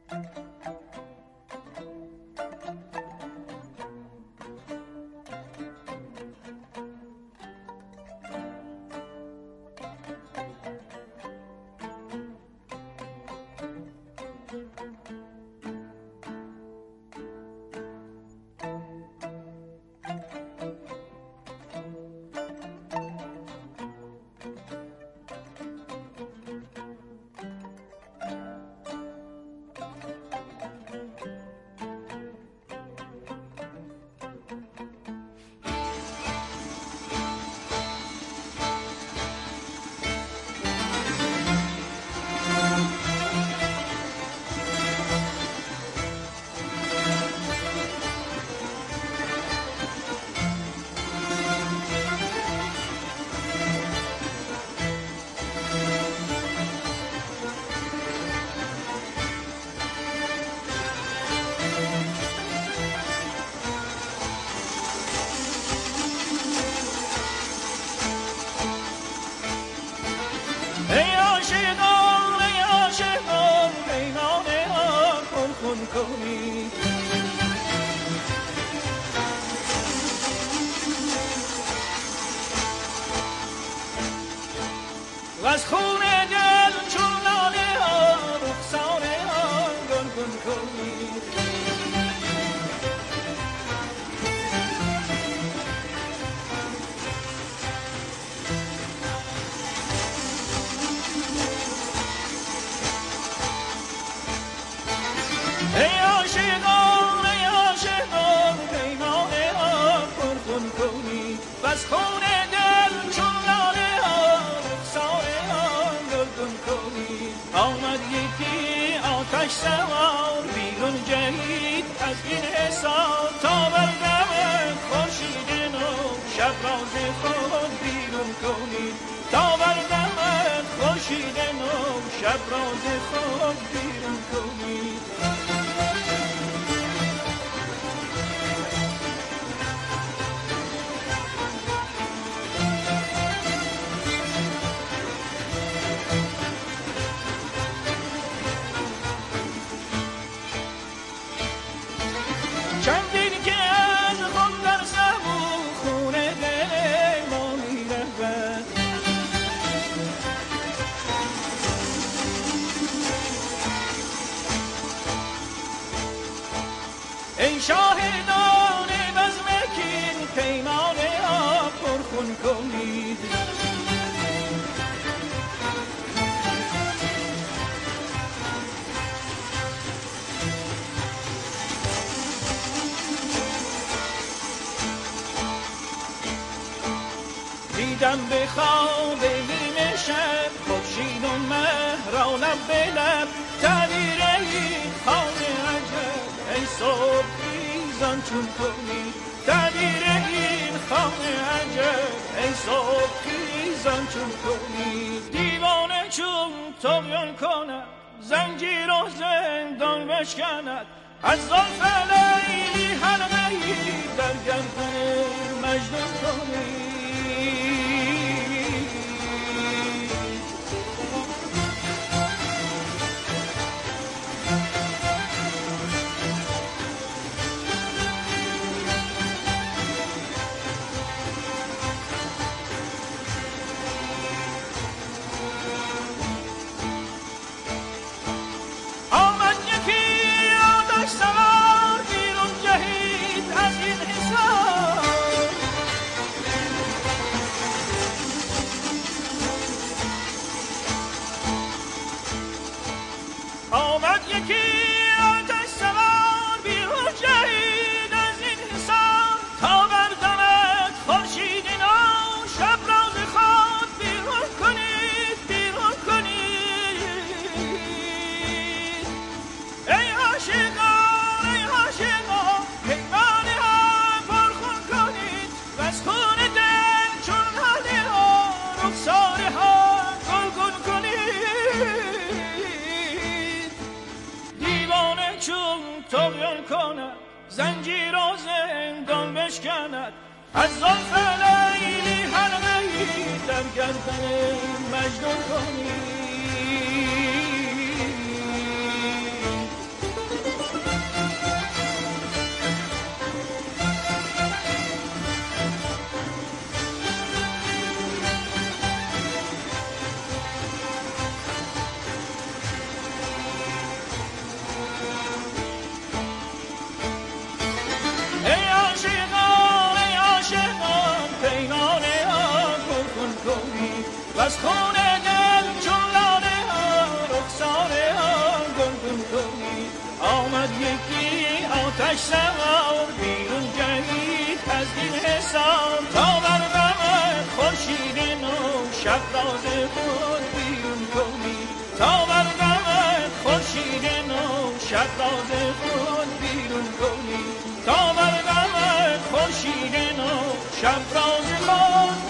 از خون دل چون لاله ها رخسار آن گلگون کنید. ای عاشقان پیمان آن پرخون کنید و از خون دل چون لاله ها رخسار آن گلگون کنید. آمد یکی آتش سوار بیرون جهید از این حصار تا بر دم خورشید نو شب راز خود بیرون کنید. تا بر دم خورشید نو شب راز خود بیرون کنید. چندین که از خون در سبو خون دل ما می رود. ای شاهدان بزم کین پیمان آب پرخون کنید. دیدم به خواب نیمه شب خورشید و مه را لب به لب تعبیر این خانه عجب ای صبح خیزان چون کنی. تعبیر این خانه عجب ای صبح خیزان چون کنی. دیوانه چون طغیان کند زنجیر و زندان بشکند از زلف لیلی حلقه‌ای در گردن مجنون کنی. آمد یکی آتش سوار بیرون جهید از این حصار تا بردمد خورشید نو شب راز خود بیرون کنید. بیرون کنید ای عاشقان پیمان ها پرخون کنید و از خون دل چون لاله ها رخسار ها گلگون کنید. چون طغیان کند زنجیر و زندان بشکند از زلف لیلی حلقه‌ای در گردن مجنون کنید. از خون دل چون لاله ها رخسار ها گلگون کنی آمد یکی آتش سوار بیرون جهید از این حساب تا بر دم خورشید نو شب راز خود بیرون کنی تا بر دم خورشید نو شب راز خود بیرون کنی تا بر دم خورشید نو شب راز خود